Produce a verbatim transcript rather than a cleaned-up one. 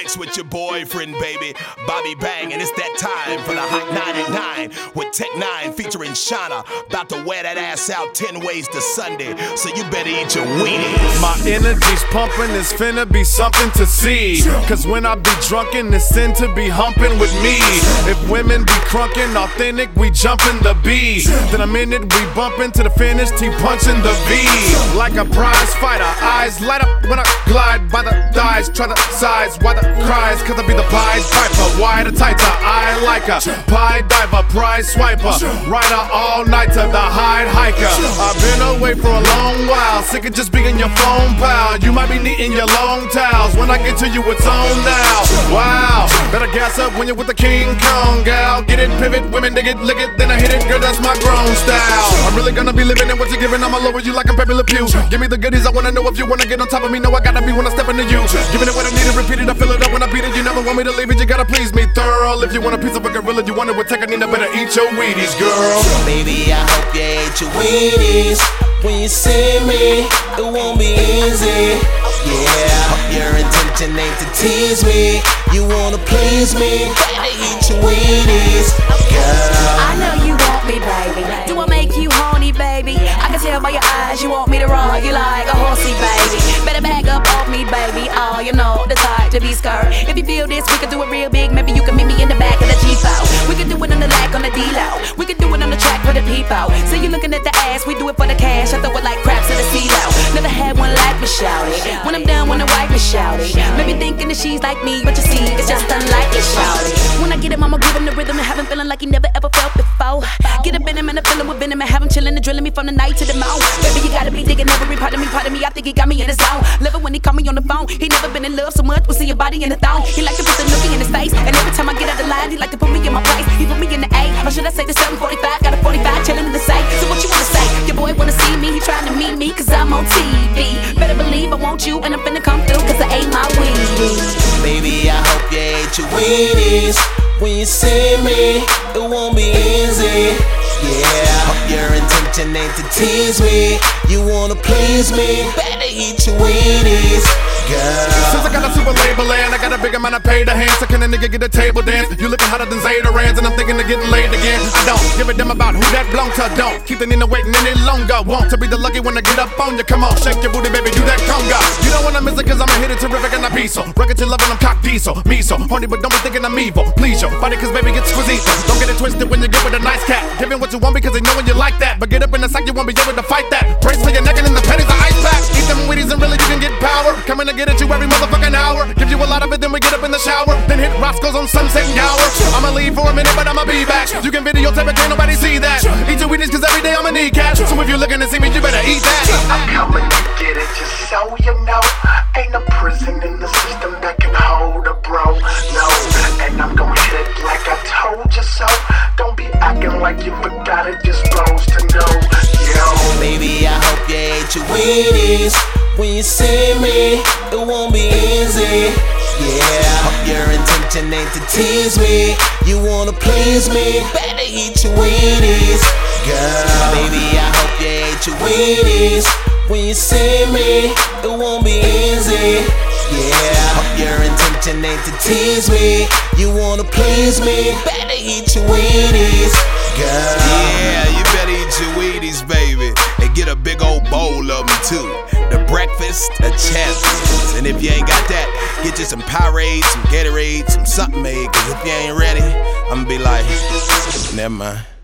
sex with your boyfriend, baby. Bobby Bang, and it's that time for the Hot ninety-nine with Tech Nine featuring Shauna. About to wear that ass out ten ways to Sunday, so you better eat your Wheaties. My energy's pumping, it's finna be something to see. Cause when I be drunken, it's sin to be humping with me. If women be crunking, authentic, we jumping the B. Then a minute we bumping to the finish, T punching the V. Like a prize fighter, eyes light up when I glide by the thighs. Try to size why the cries, cause I be the Pied Piper. Why the tighter, I like a pie diver, prize swiper, rider all nighter, the hide hiker. I've been away for a long while, sick of just being your phone pal. You might be needing your long towels, when I get to you it's on now. Wow, better gas up when you're with the King Kong gal. Get it, pivot, women dig it, lick it, then I hit it, girl that's my grown style. I'm really gonna be living in what you're giving, I'ma lower you like I'm Pepe Le Pew. Give me the goodies, I wanna know if you wanna get on top of me. Know I gotta be when I step into you. Giving it what I need and repeat it, I fill it up when I beat it. You never want me to leave it, you gotta please me thorough. If you want a piece of a gorilla, you want it with tech, I need to better eat your Wheaties, girl. Baby, I hope you ate your Wheaties. When you see me, it won't be easy. Yeah, your intention ain't to tease me. You wanna please me, better eat your Wheaties, girl. I know you want me, baby. Do I make you horny, baby? I can tell by your eyes you want me to ride you like a horsey, baby. Better back up off me, baby. Oh, you know the type to be scared. If you feel this, we can do it real big. Maybe you can meet me in the back of the Jeep out. We can do it on the lack, on the D-Low. We can do it on the track for the people. So you looking at the ass, we do it for the cash. I throw it like craps in the C-Low. Never had one like me, shout it. When I'm done, wanna wipe me, shout it. Maybe thinking that she's like me, but you see, it's just unlikely, shout it. When I get him, I'ma give him the rhythm and have him feeling like he never ever felt before. Get up in him and I fill him with venom and have him chilling and drilling me from the night to the morning. Baby, you gotta be digging every part of me, part of me. I think he got me in his zone. Love it when he call me on the phone. He never been in love so much, we see your body in the thong. He like to put the nookie in his face, and every time I get out the line, he like to put me in my place. He put me in the A, or should I say the seven forty-five? Got a forty-five chilling in the safe. So what you wanna say? Your boy wanna see me, he trying to meet me, cause I'm on T V. Better believe I want you, and I'm finna come through, cause I ate my Wheaties. Baby, I hope you ate your Wheaties. When you see me, it won't be easy. Yeah, hope your intention ain't to tease me. You wanna please me, better eat your Wheaties, girl. Since I got a super label and I got a big amount of pay to hand, so can a nigga get a table dance? You looking hotter than Zeta Rans, and I'm thinking of getting laid again. I don't give a damn about who that belong to, don't keep the Nina waiting any longer. Want to be the lucky one to get up on you, come on, shake your booty, baby, do that conga. You don't wanna miss it, cause I'ma hit it terrific and I be so rugged to loving, I'm cock diesel, me so horny, but don't be thinking I'm evil. Please your body, cause baby gets squisito. Don't get it twisted when you get with a nice cat. Giving what you want because they know when you like that. But get up in the sack, you won't be able to fight that. Brace for your neck and in the pennies, the ice pack. Eat them Wheaties and really you can get power. Coming to get at you every motherfucking hour. Give you a lot of it, then we get up in the shower. Then hit Roscoe's on Sunset and Gower. I'ma leave for a minute, but I'ma be back. You can videotape it, can't nobody see that. Eat your Wheaties cause every day I'ma need cash. So if you're looking to see me, you better eat that. I'm coming to get it, just so you know. Ain't no prison in the system that can hold a bro, no. And I'm gonna hit it like I told you so. Don't be acting like you forgot it, just supposed to know, yo. Baby, I hope you ate your Wheaties. When you see me, it won't be easy. Yeah, hope your intention ain't to tease me. You wanna please me, better eat your Wheaties, girl. Baby, I hope you ate your Wheaties. When you see me, it won't be easy. Yeah, hope your intention ain't to tease me. You wanna please me, better eat your Wheaties, girl. Yeah, you better eat your Wheaties, baby, and get a big old bowl of them too. The breakfast of champions. And if you ain't got that, get you some Powerade, some Gatorade, some something made. Cause if you ain't ready, I'ma be like, never mind.